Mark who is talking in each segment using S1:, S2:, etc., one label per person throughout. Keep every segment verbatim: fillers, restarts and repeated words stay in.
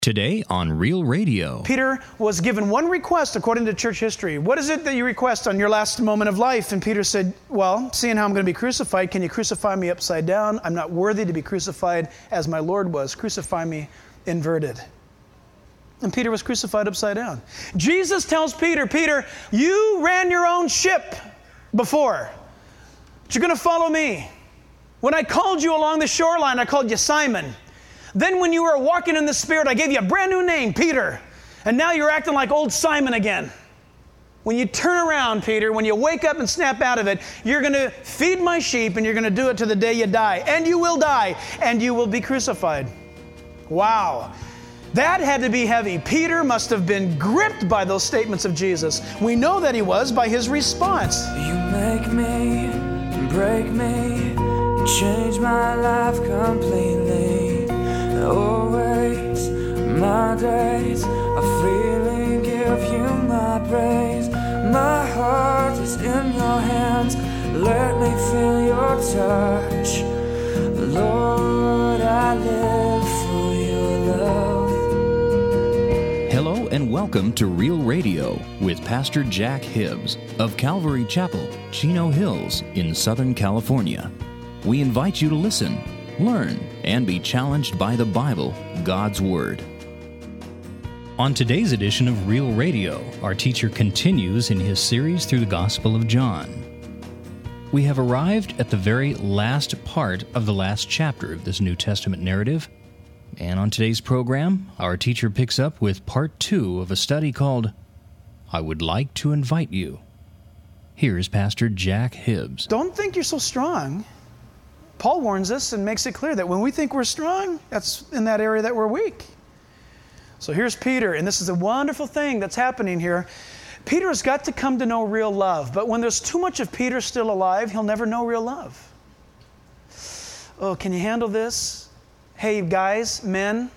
S1: Today on Real Radio.
S2: Peter was given one request according to church history. What is it that you request on your last moment of life? And Peter said, well, seeing how I'm going to be crucified, can you crucify me upside down? I'm not worthy to be crucified as my Lord was. Crucify me inverted. And Peter was crucified upside down. Jesus tells Peter, Peter, you ran your own ship before, but you're going to follow me. When I called you along the shoreline, I called you Simon. Then when you were walking in the Spirit, I gave you a brand new name, Peter. And now you're acting like old Simon again. When you turn around, Peter, when you wake up and snap out of it, you're going to feed my sheep and you're going to do it to the day you die. And you will die and you will be crucified. Wow. That had to be heavy. Peter must have been gripped by those statements of Jesus. We know that he was by his response.
S3: You make me, break me, change my life completely. Always, my days are freely give you my praise. My heart is in your hands. Let me feel your touch. Lord, I live for your love.
S1: Hello and welcome to Real Radio with Pastor Jack Hibbs of Calvary Chapel, Chino Hills in Southern California. We invite you to listen, learn, and be challenged by the Bible, God's Word. On today's edition of Real Radio, our teacher continues in his series through the Gospel of John. We have arrived at the very last part of the last chapter of this New Testament narrative, and on today's program, our teacher picks up with part two of a study called, I Would Like to Invite You. Here's Pastor Jack Hibbs.
S2: Don't think you're so strong. Paul warns us and makes it clear that when we think we're strong, that's in that area that we're weak. So here's Peter, and this is a wonderful thing that's happening here. Peter has got to come to know real love, but when there's too much of Peter still alive, he'll never know real love. Oh, can you handle this? Hey, guys, men,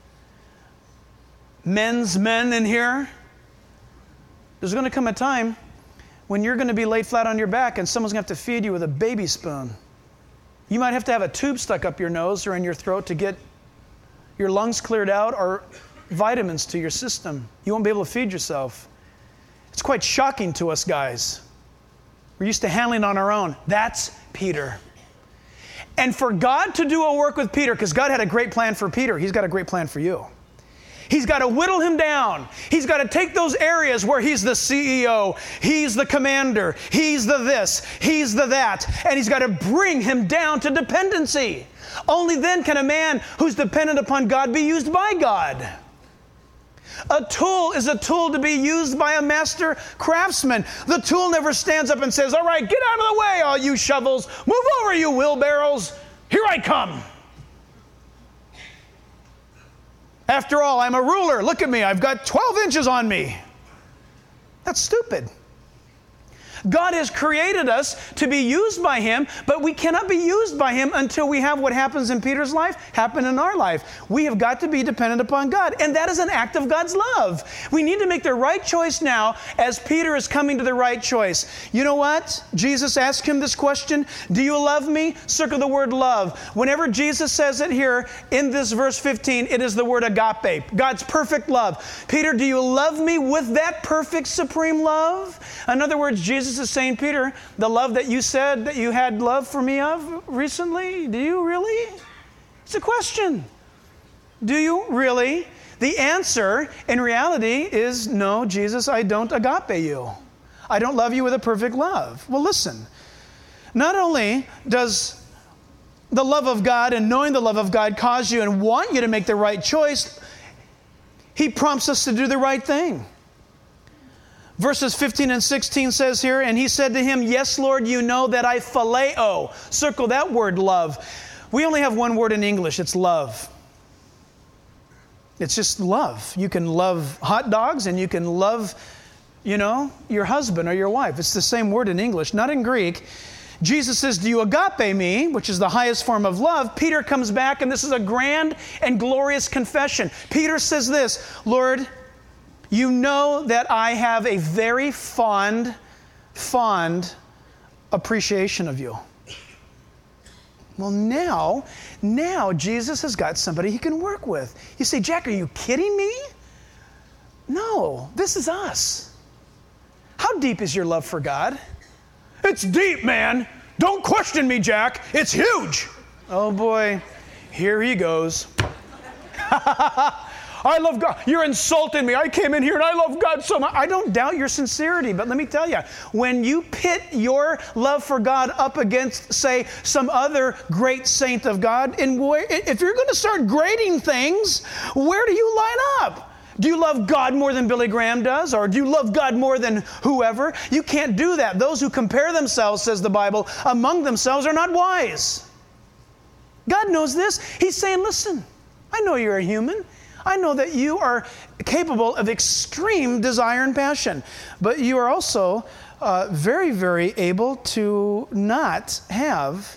S2: men's men in here, there's going to come a time when you're going to be laid flat on your back and someone's going to have to feed you with a baby spoon. You might have to have a tube stuck up your nose or in your throat to get your lungs cleared out or vitamins to your system. You won't be able to feed yourself. It's quite shocking to us guys. We're used to handling on our own. That's Peter. And for God to do a work with Peter, because God had a great plan for Peter, He's got a great plan for you. He's got to whittle him down. He's got to take those areas where he's the C E O, he's the commander, he's the this, he's the that, and he's got to bring him down to dependency. Only then can a man who's dependent upon God be used by God. A tool is a tool to be used by a master craftsman. The tool never stands up and says, all right, get out of the way, all you shovels. Move over, you wheelbarrows. Here I come. After all, I'm a ruler. Look at me. I've got twelve inches on me. That's stupid. God has created us to be used by Him, but we cannot be used by Him until we have what happens in Peter's life happen in our life. We have got to be dependent upon God, and that is an act of God's love. We need to make the right choice now as Peter is coming to the right choice. You know what? Jesus asked him this question, do you love me? Circle the word love. Whenever Jesus says it here in this verse fifteen, it is the word agape, God's perfect love. Peter, do you love me with that perfect supreme love? In other words, Jesus is saying, Peter, the love that you said that you had love for me of recently, do you really? It's a question. Do you really? The answer in reality is no, Jesus, I don't agape you. I don't love you with a perfect love. Well, listen, not only does the love of God and knowing the love of God cause you and want you to make the right choice, He prompts us to do the right thing. Verses fifteen and sixteen says here, and he said to him, yes, Lord, you know that I phileo. Circle that word, love. We only have one word in English. It's love. It's just love. You can love hot dogs and you can love, you know, your husband or your wife. It's the same word in English, not in Greek. Jesus says, do you agape me, which is the highest form of love? Peter comes back, and this is a grand and glorious confession. Peter says this, Lord, you know that I have a very fond, fond appreciation of you. Well, now, now Jesus has got somebody he can work with. You say, Jack, are you kidding me? No, this is us. How deep is your love for God? It's deep, man. Don't question me, Jack. It's huge. Oh boy, here he goes. I love God. You're insulting me. I came in here and I love God so much. I don't doubt your sincerity, but let me tell you, when you pit your love for God up against, say, some other great saint of God, and where, if you're going to start grading things, where do you line up? Do you love God more than Billy Graham does? Or do you love God more than whoever? You can't do that. Those who compare themselves, says the Bible, among themselves are not wise. God knows this. He's saying, listen, I know you're a human. I know that you are capable of extreme desire and passion, but you are also uh, very, very able to not have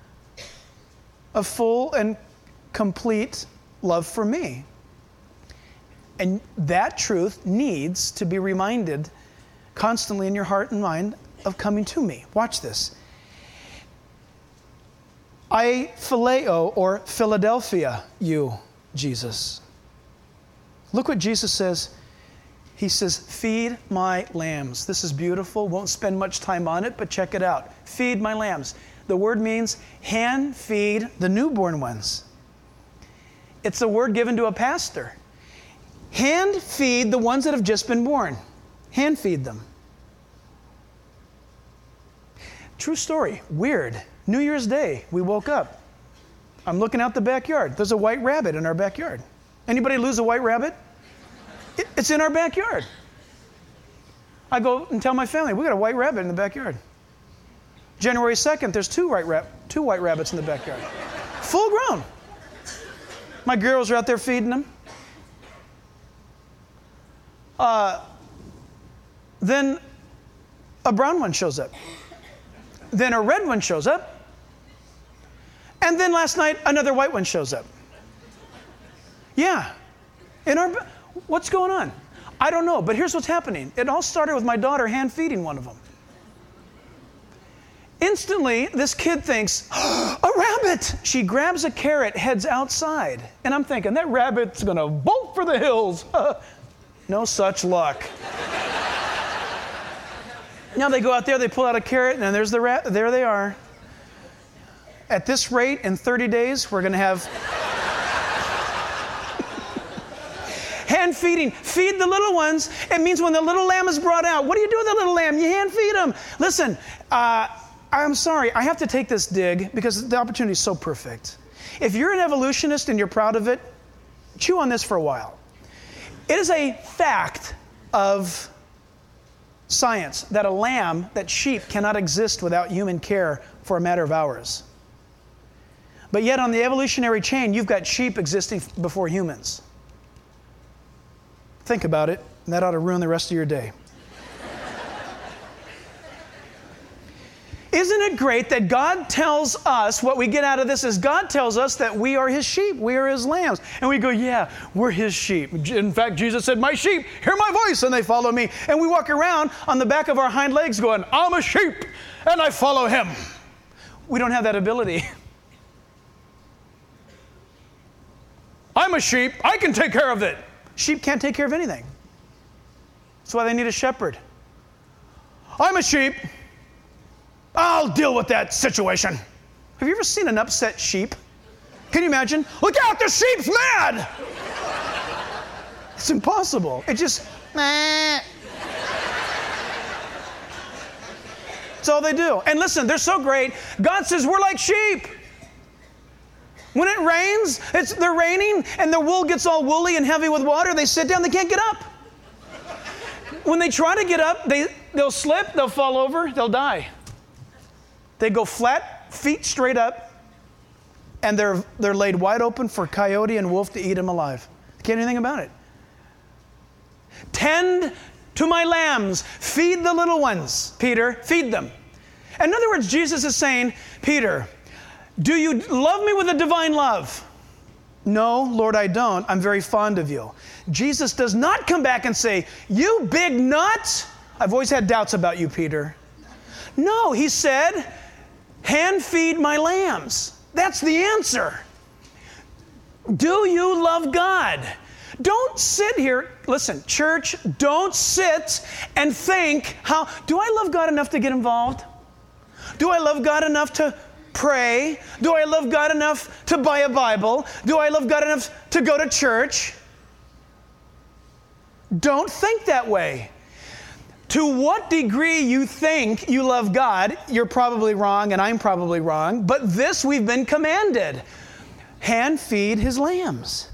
S2: a full and complete love for me. And that truth needs to be reminded constantly in your heart and mind of coming to me. Watch this. I phileo, or Philadelphia you, Jesus. Look what Jesus says. He says, feed my lambs. This is beautiful. Won't spend much time on it, but check it out. Feed my lambs. The word means hand feed the newborn ones. It's a word given to a pastor. Hand feed the ones that have just been born. Hand feed them. True story. Weird. New Year's Day, we woke up. I'm looking out the backyard. There's a white rabbit in our backyard. Anybody lose a white rabbit? It, it's in our backyard. I go and tell my family, we got a white rabbit in the backyard. January second, there's two white, rab- two white rabbits in the backyard. Full grown. My girls are out there feeding them. Uh, then a brown one shows up. Then a red one shows up. And then last night, another white one shows up. Yeah. In our, what's going on? I don't know, but here's what's happening. It all started with my daughter hand feeding one of them. Instantly, this kid thinks, oh, a rabbit! She grabs a carrot, heads outside. And I'm thinking, that rabbit's going to bolt for the hills. No such luck. Now they go out there, they pull out a carrot, and there's the rat. There they are. At this rate, in thirty days, we're going to have hand feeding. Feed the little ones. It means when the little lamb is brought out, what do you do with the little lamb? You hand feed them. Listen, uh, I'm sorry. I have to take this dig because the opportunity is so perfect. If you're an evolutionist and you're proud of it, chew on this for a while. It is a fact of science that a lamb, that sheep cannot exist without human care for a matter of hours. But yet on the evolutionary chain, you've got sheep existing before humans. Think about it, and that ought to ruin the rest of your day. Isn't it great that God tells us, what we get out of this is God tells us that we are His sheep, we are His lambs. And we go, yeah, we're His sheep. In fact, Jesus said, my sheep hear my voice and they follow me. And we walk around on the back of our hind legs going, I'm a sheep and I follow Him. We don't have that ability. I'm a sheep, I can take care of it. Sheep can't take care of anything. That's why they need a shepherd. I'm a sheep. I'll deal with that situation. Have you ever seen an upset sheep? Can you imagine? Look out, the sheep's mad! It's impossible. It just, meh. That's all they do. And listen, they're so great. God says we're like sheep. When it rains, it's they're raining, and their wool gets all woolly and heavy with water. They sit down, they can't get up. When they try to get up, they, they'll slip, they'll fall over, they'll die. They go flat, feet straight up, and they're they're laid wide open for coyote and wolf to eat them alive. Can't do anything about it. Tend to my lambs. Feed the little ones, Peter. Feed them. In other words, Jesus is saying, Peter, do you love me with a divine love? No, Lord, I don't. I'm very fond of you. Jesus does not come back and say, you big nut. I've always had doubts about you, Peter. No, he said, hand feed my lambs. That's the answer. Do you love God? Don't sit here, listen, church, don't sit and think, how, do I love God enough to get involved? Do I love God enough to pray? Do I love God enough to buy a Bible? Do I love God enough to go to church? Don't think that way. To what degree you think you love God, you're probably wrong and I'm probably wrong, but this we've been commanded. Hand feed his lambs.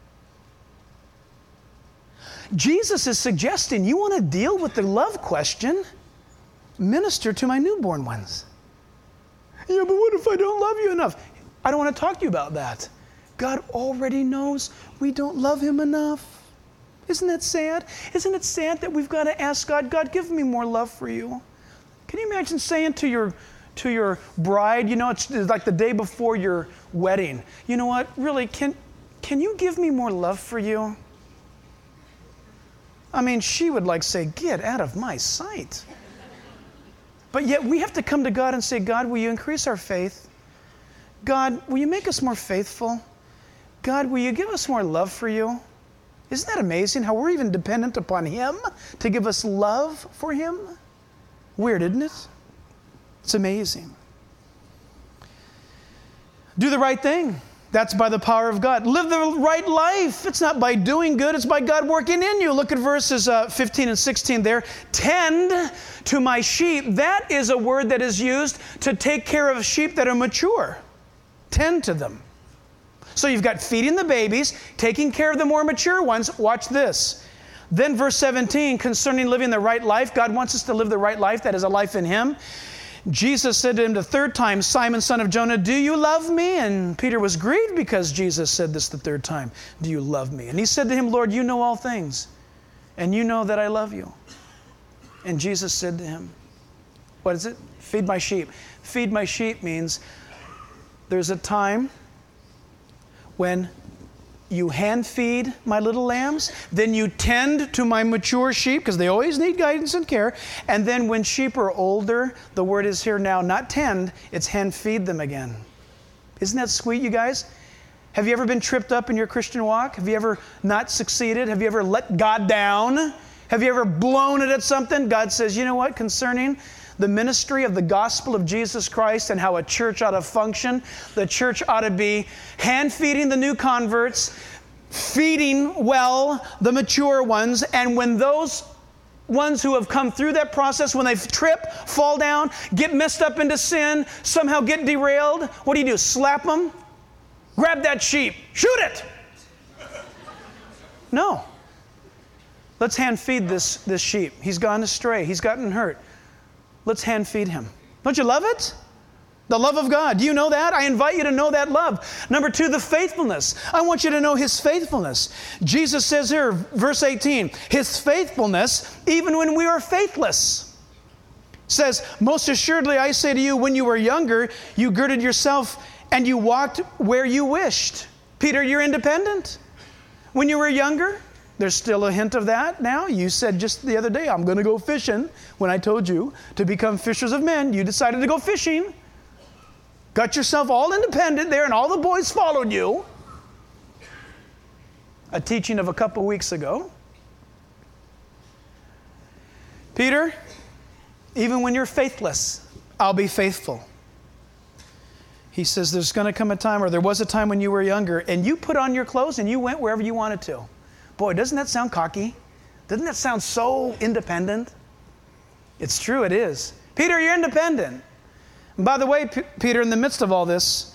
S2: Jesus is suggesting, you want to deal with the love question? Minister to my newborn ones. Yeah, but what if I don't love you enough? I don't want to talk to you about that. God already knows we don't love him enough. Isn't that sad? Isn't it sad that we've got to ask God, God, give me more love for you? Can you imagine saying to your to your bride, you know, it's like the day before your wedding, you know what, really, can can you give me more love for you? I mean, she would like say, get out of my sight. But yet we have to come to God and say, God, will you increase our faith? God, will you make us more faithful? God, will you give us more love for you? Isn't that amazing how we're even dependent upon him to give us love for him? Weird, isn't it? It's amazing. Do the right thing. That's by the power of God. Live the right life. It's not by doing good. It's by God working in you. Look at verses uh, fifteen and sixteen there. Tend to my sheep. That is a word that is used to take care of sheep that are mature. Tend to them. So you've got feeding the babies, taking care of the more mature ones. Watch this. Then verse seventeen, concerning living the right life. God wants us to live the right life. That is a life in him. Jesus said to him the third time, Simon, son of Jonah, do you love me? And Peter was grieved because Jesus said this the third time. Do you love me? And he said to him, Lord, you know all things, and you know that I love you. And Jesus said to him, what is it? Feed my sheep. Feed my sheep means there's a time when you hand feed my little lambs, then you tend to my mature sheep, because they always need guidance and care, and then when sheep are older, the word is here now, not tend, it's hand feed them again. Isn't that sweet, you guys? Have you ever been tripped up in your Christian walk? Have you ever not succeeded? Have you ever let God down? Have you ever blown it at something? God says, you know what, concerning the ministry of the gospel of Jesus Christ and how a church ought to function, the church ought to be hand-feeding the new converts, feeding well the mature ones, and when those ones who have come through that process, when they trip, fall down, get messed up into sin, somehow get derailed, what do you do? Slap them? Grab that sheep. Shoot it! No. Let's hand feed this, this sheep. He's gone astray. He's gotten hurt. Let's hand feed him. Don't you love it? The love of God. Do you know that? I invite you to know that love. Number two, the faithfulness. I want you to know his faithfulness. Jesus says here, verse eighteen, his faithfulness, even when we are faithless. Says, most assuredly I say to you, when you were younger, you girded yourself and you walked where you wished. Peter, you're independent. When you were younger, there's still a hint of that now. You said just the other day, I'm going to go fishing. When I told you to become fishers of men, you decided to go fishing. Got yourself all independent there, and all the boys followed you. A teaching of a couple weeks ago. Peter, even when you're faithless, I'll be faithful. He says there's going to come a time, or there was a time when you were younger, and you put on your clothes and you went wherever you wanted to. Boy, doesn't that sound cocky? Doesn't that sound so independent? It's true, it is. Peter, you're independent. And by the way, P- Peter, in the midst of all this,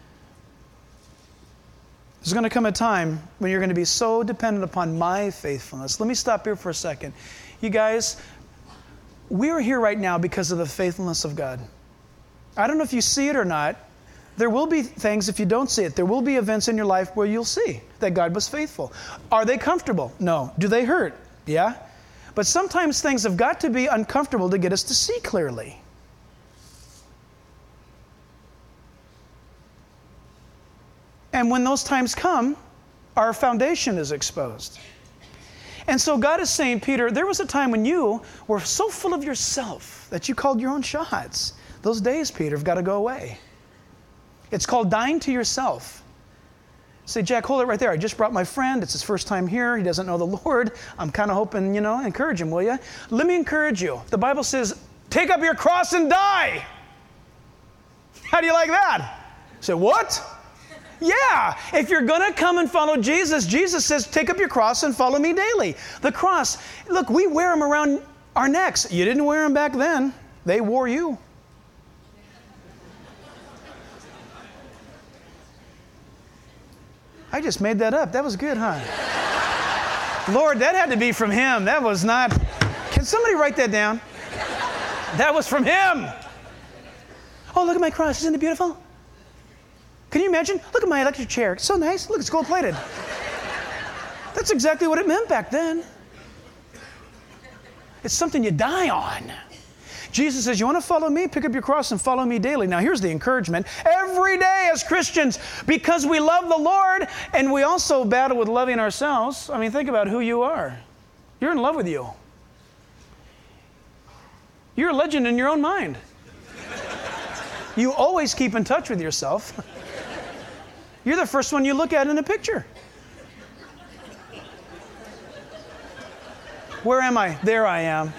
S2: there's going to come a time when you're going to be so dependent upon my faithfulness. Let me stop here for a second. You guys, we are here right now because of the faithfulness of God. I don't know if you see it or not. There will be things, if you don't see it, there will be events in your life where you'll see that God was faithful. Are they comfortable? No. Do they hurt? Yeah. But sometimes things have got to be uncomfortable to get us to see clearly. And when those times come, our foundation is exposed. And so God is saying, Peter, there was a time when you were so full of yourself that you called your own shots. Those days, Peter, have got to go away. It's called dying to yourself. Say, Jack, hold it right there. I just brought my friend. It's his first time here. He doesn't know the Lord. I'm kind of hoping, you know, encourage him, will you? Let me encourage you. The Bible says, take up your cross and die. How do you like that? Say, what? Yeah. If you're going to come and follow Jesus, Jesus says, take up your cross and follow me daily. The cross, look, we wear them around our necks. You didn't wear them back then. They wore you. I just made that up. That was good, huh? Lord, that had to be from him. That was not... Can somebody write that down? That was from him. Oh, look at my cross. Isn't it beautiful? Can you imagine? Look at my electric chair. It's so nice. Look, it's gold-plated. That's exactly what it meant back then. It's something you die on. Jesus says, you want to follow me? Pick up your cross and follow me daily. Now, here's the encouragement. Every day as Christians, because we love the Lord and we also battle with loving ourselves. I mean, think about who you are. You're in love with you. You're a legend in your own mind. You always keep in touch with yourself. You're the first one you look at in a picture. Where am I? There I am.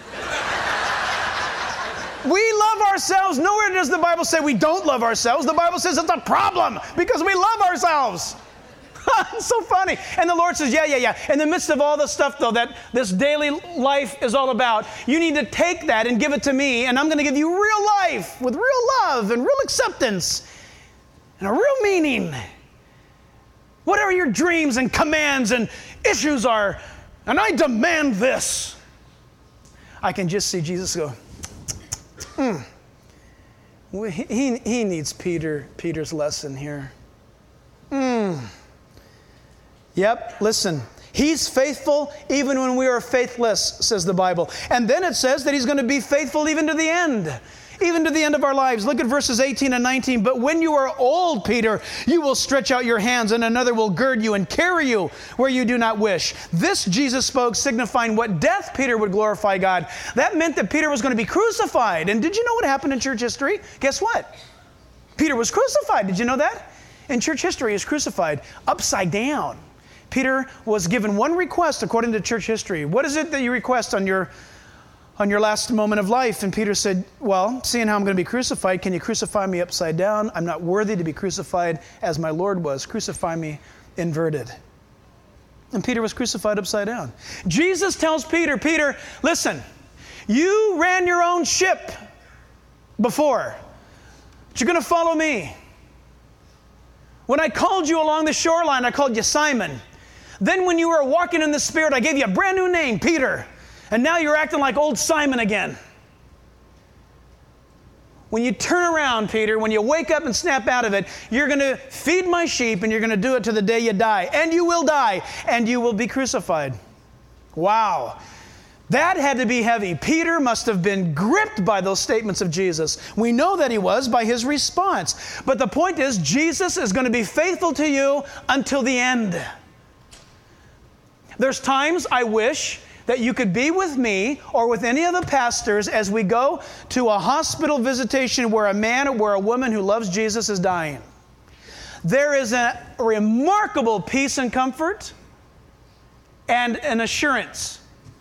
S2: We love ourselves. Nowhere does the Bible say we don't love ourselves. The Bible says it's a problem because we love ourselves. It's so funny. And the Lord says, yeah, yeah, yeah. In the midst of all the stuff, though, that this daily life is all about, you need to take that and give it to me, and I'm going to give you real life with real love and real acceptance and a real meaning. Whatever your dreams and commands and issues are, and I demand this. I can just see Jesus go, hmm. He, he needs Peter, Peter's lesson here. Hmm. Yep, listen. He's faithful even when we are faithless, says the Bible. And then it says that he's going to be faithful even to the end. Even to the end of our lives. Look at verses eighteen and nineteen. But when you are old, Peter, you will stretch out your hands, and another will gird you and carry you where you do not wish. This Jesus spoke, signifying what death Peter would glorify God. That meant that Peter was going to be crucified. And did you know what happened in church history? Guess what? Peter was crucified. Did you know that? In church history, he was crucified upside down. Peter was given one request according to church history. What is it that you request on your on your last moment of life? And Peter said, well, seeing how I'm going to be crucified, can you crucify me upside down? I'm not worthy to be crucified as my Lord was. Crucify me inverted. And Peter was crucified upside down. Jesus tells Peter, Peter, listen, you ran your own ship before, but you're going to follow me. When I called you along the shoreline, I called you Simon. Then when you were walking in the Spirit, I gave you a brand new name, Peter. And now you're acting like old Simon again. When you turn around, Peter, when you wake up and snap out of it, you're going to feed my sheep and you're going to do it to the day you die. And you will die and you will be crucified. Wow. That had to be heavy. Peter must have been gripped by those statements of Jesus. We know that he was by his response. But the point is, Jesus is going to be faithful to you until the end. There's times I wish that you could be with me or with any of the pastors as we go to a hospital visitation where a man or where a woman who loves Jesus is dying. There is a remarkable peace and comfort and an assurance.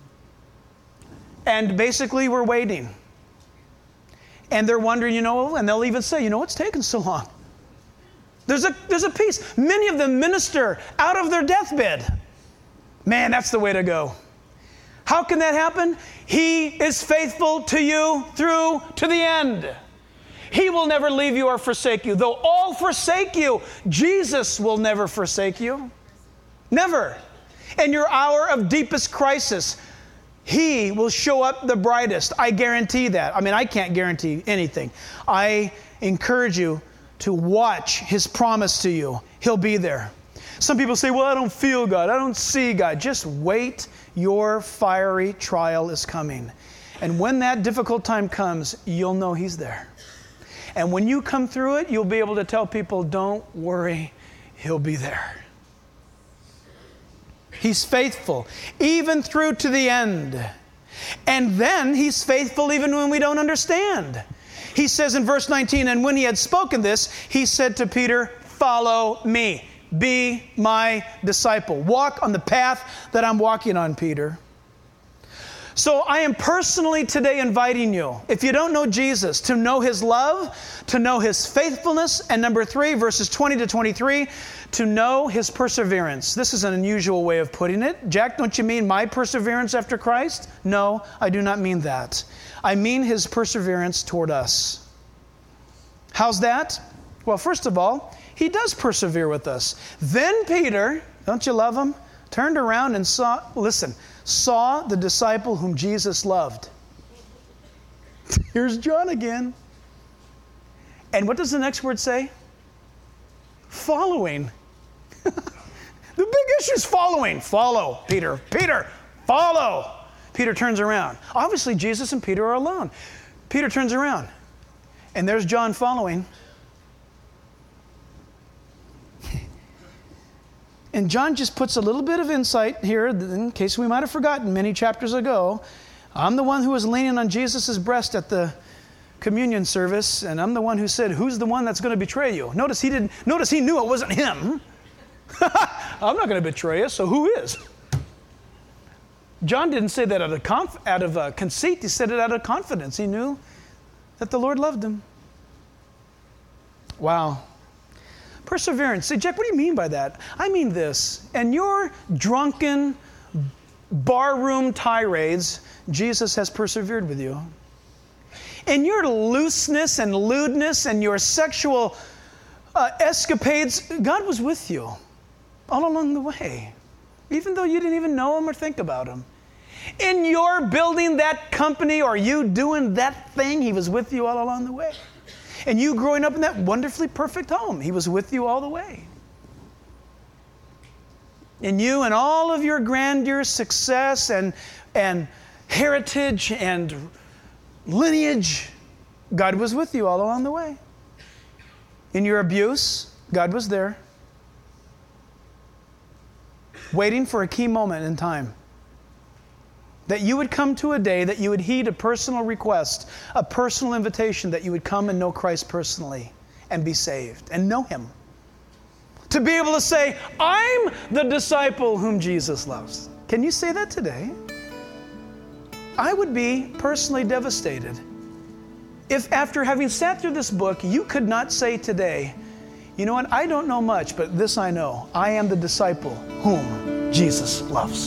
S2: And basically we're waiting. And they're wondering, you know, and they'll even say, you know, what's taking so long? There's a, there's a peace. Many of them minister out of their deathbed. Man, that's the way to go. How can that happen? He is faithful to you through to the end. He will never leave you or forsake you. Though all forsake you, Jesus will never forsake you. Never. In your hour of deepest crisis, He will show up the brightest. I guarantee that. I mean, I can't guarantee anything. I encourage you to watch His promise to you. He'll be there. Some people say, well, I don't feel God. I don't see God. Just wait. Your fiery trial is coming. And when that difficult time comes, you'll know He's there. And when you come through it, you'll be able to tell people, don't worry, He'll be there. He's faithful, even through to the end. And then He's faithful even when we don't understand. He says in verse nineteen, and when he had spoken this, he said to Peter, follow me. Be my disciple. Walk on the path that I'm walking on, Peter. So I am personally today inviting you, if you don't know Jesus, to know His love, to know His faithfulness, and number three, verses twenty to twenty-three, to know His perseverance. This is an unusual way of putting it. Jack, don't you mean my perseverance after Christ? No, I do not mean that. I mean His perseverance toward us. How's that? Well, first of all, He does persevere with us. Then Peter, don't you love him? Turned around and saw, listen, saw the disciple whom Jesus loved. Here's John again. And what does the next word say? Following. The big issue is following. Follow, Peter. Peter, follow. Peter turns around. Obviously, Jesus and Peter are alone. Peter turns around. And there's John following. And John just puts a little bit of insight here, in case we might have forgotten many chapters ago. I'm the one who was leaning on Jesus' breast at the communion service, and I'm the one who said, who's the one that's going to betray you? Notice he didn't. Notice he knew it wasn't him. I'm not going to betray you, so who is? John didn't say that out of, conf- out of uh, conceit. He said it out of confidence. He knew that the Lord loved him. Wow. Perseverance. Say, Jack, what do you mean by that? I mean this. And your drunken barroom tirades, Jesus has persevered with you. In your looseness and lewdness and your sexual uh, escapades, God was with you all along the way, even though you didn't even know Him or think about Him. In your building that company or you doing that thing, He was with you all along the way. And you growing up in that wonderfully perfect home, He was with you all the way. And you and all of your grandeur, success, and, and heritage and lineage, God was with you all along the way. In your abuse, God was there, waiting for a key moment in time. That you would come to a day that you would heed a personal request, a personal invitation, that you would come and know Christ personally and be saved and know Him. To be able to say, I'm the disciple whom Jesus loves. Can you say that today? I would be personally devastated if after having sat through this book, you could not say today, you know what, I don't know much, but this I know. I am the disciple whom Jesus loves.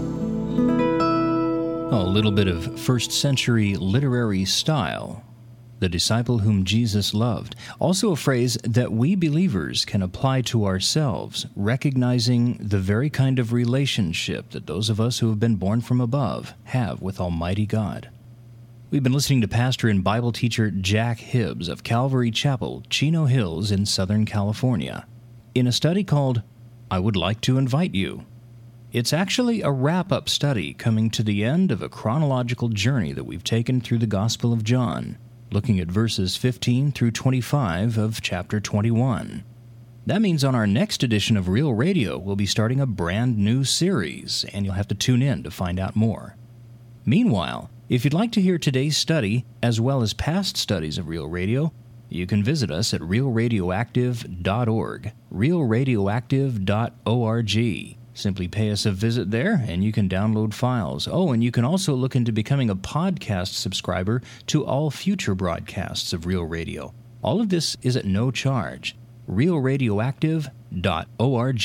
S1: A little bit of first century literary style. The disciple whom Jesus loved. Also a phrase that we believers can apply to ourselves, recognizing the very kind of relationship that those of us who have been born from above have with Almighty God. We've been listening to pastor and Bible teacher Jack Hibbs of Calvary Chapel, Chino Hills in Southern California, in a study called I Would Like to Invite You. It's actually a wrap-up study coming to the end of a chronological journey that we've taken through the Gospel of John, looking at verses fifteen through twenty-five of chapter twenty-one. That means on our next edition of Real Radio, we'll be starting a brand new series, and you'll have to tune in to find out more. Meanwhile, if you'd like to hear today's study, as well as past studies of Real Radio, you can visit us at real radioactive dot org, real radioactive dot org. Simply pay us a visit there, and you can download files. Oh, and you can also look into becoming a podcast subscriber to all future broadcasts of Real Radio. All of this is at no charge. real radioactive dot org.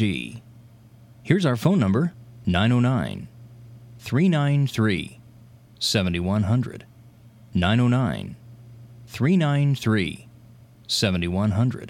S1: Here's our phone number, nine oh nine, three nine three, seven one zero zero. nine oh nine, three nine three, seven one zero zero.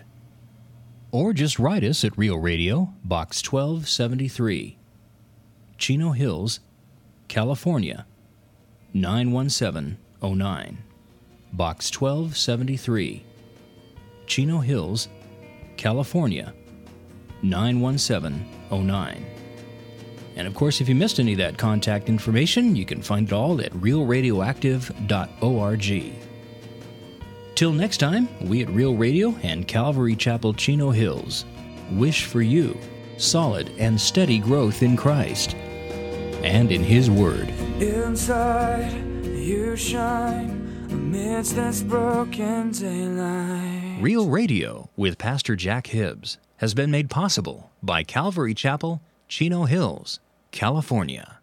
S1: Or just write us at Real Radio, Box twelve seventy-three, Chino Hills, California, nine one seven oh nine. Box twelve seventy-three, Chino Hills, California, nine one seven oh nine. And of course, if you missed any of that contact information, you can find it all at real radioactive dot org. Till next time, we at Real Radio and Calvary Chapel Chino Hills wish for you solid and steady growth in Christ and in His Word.
S3: Inside you shine, amidst this broken daylight.
S1: Real Radio with Pastor Jack Hibbs has been made possible by Calvary Chapel, Chino Hills, California.